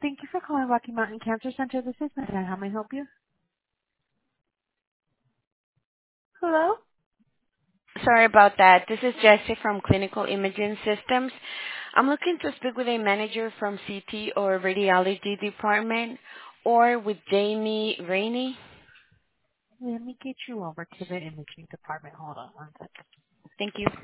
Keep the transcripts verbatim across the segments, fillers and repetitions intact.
Thank you for calling Rocky Mountain Cancer Center. This is Maria. How may I help you? Hello? Sorry about that. This is Jessie from Clinical Imaging Systems. I'm looking to speak with a manager from C T or radiology department or with Jamie Rainey. Let me get you over to the imaging department. Hold on one second. Thank you.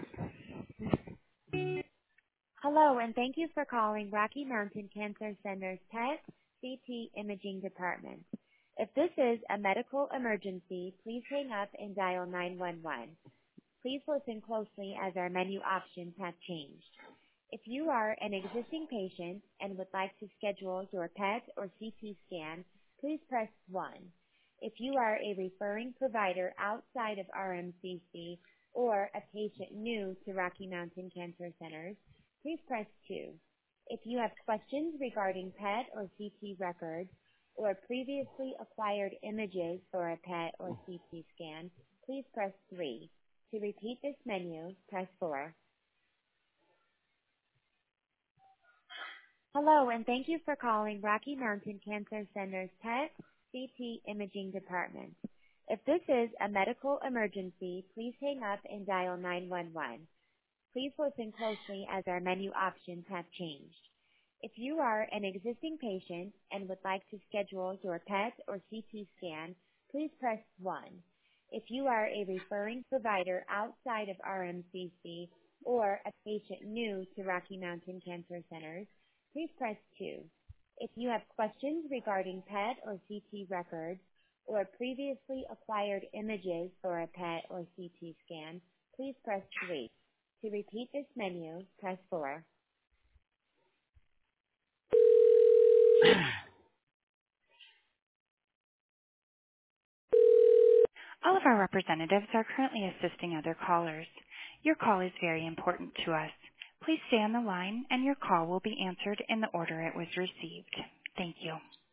Hello, and thank you for calling Rocky Mountain Cancer Center's P E T C T Imaging Department. If this is a medical emergency, please hang up and dial nine one one. Please listen closely as our menu options have changed. If you are an existing patient and would like to schedule your P E T or C T scan, please press one. If you are a referring provider outside of R M C C or a patient new to Rocky Mountain Cancer Centers, please press two. If you have questions regarding P E T or C T records or previously acquired images for a P E T or C T scan, please press three. To repeat this menu, press four. Hello, and thank you for calling Rocky Mountain Cancer Center's P E T C T Imaging Department. If this is a medical emergency, please hang up and dial nine one one. Please listen closely as our menu options have changed. If you are an existing patient and would like to schedule your P E T or C T scan, please press one. If you are a referring provider outside of R M C C or a patient new to Rocky Mountain Cancer Centers, please press two. If you have questions regarding P E T or C T records or previously acquired images for a P E T or C T scan, please press three. To repeat this menu, press four. All of our representatives are currently assisting other callers. Your call is very important to us. Please stay on the line and your call will be answered in the order it was received. Thank you.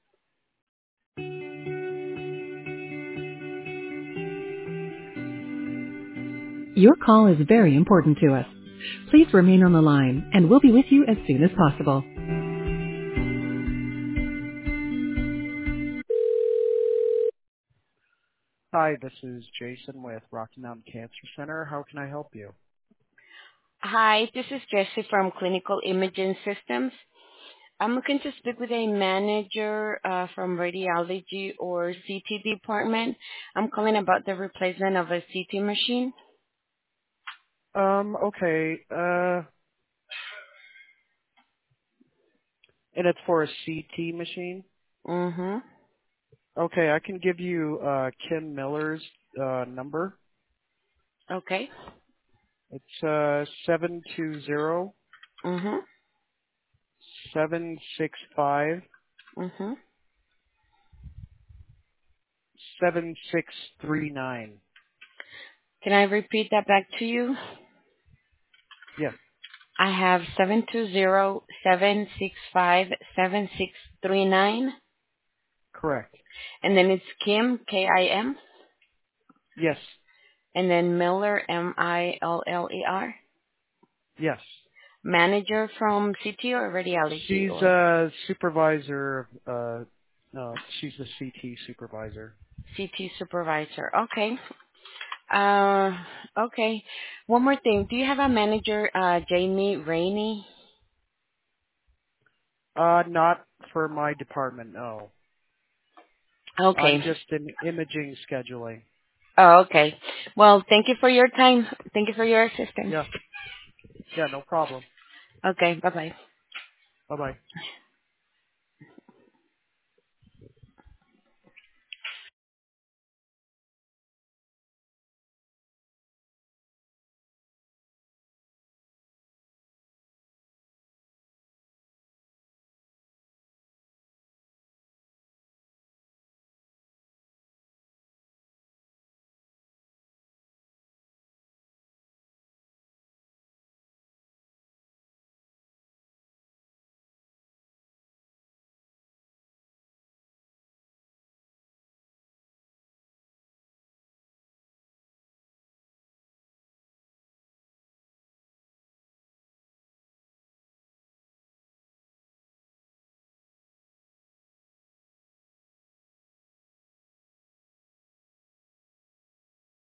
Your call is very important to us. Please remain on the line and we'll be with you as soon as possible. Hi, this is Jason with Rocky Mountain Cancer Center. How can I help you? Hi, this is Jessie from Clinical Imaging Systems. I'm looking to speak with a manager uh, from radiology or C T department. I'm calling about the replacement of a C T machine. Um, okay, uh, and it's for a C T machine? Mm-hmm. Okay, I can give you, uh, Kim Miller's, uh, number. Okay. It's, uh, seven two zero, Mm-hmm. seven six five, Mm-hmm. seven six three nine. Can I repeat that back to you? Yes, I have seven two zero seven six five seven six three nine, correct. and then it's Kim, K I M, Yes, and then Miller, M I L L E R. yes. Manager from C T or radiology She's or a supervisor, uh, no, she's a C T supervisor. C T supervisor. Okay. Uh, okay. One more thing. Do you have a manager, uh, Jamie Rainey? Uh, not for my department, no. I'm Okay. just in imaging scheduling. Oh, okay. Well, thank you for your time. Thank you for your assistance. Yeah. Yeah, no problem. Okay. Bye bye. Bye bye.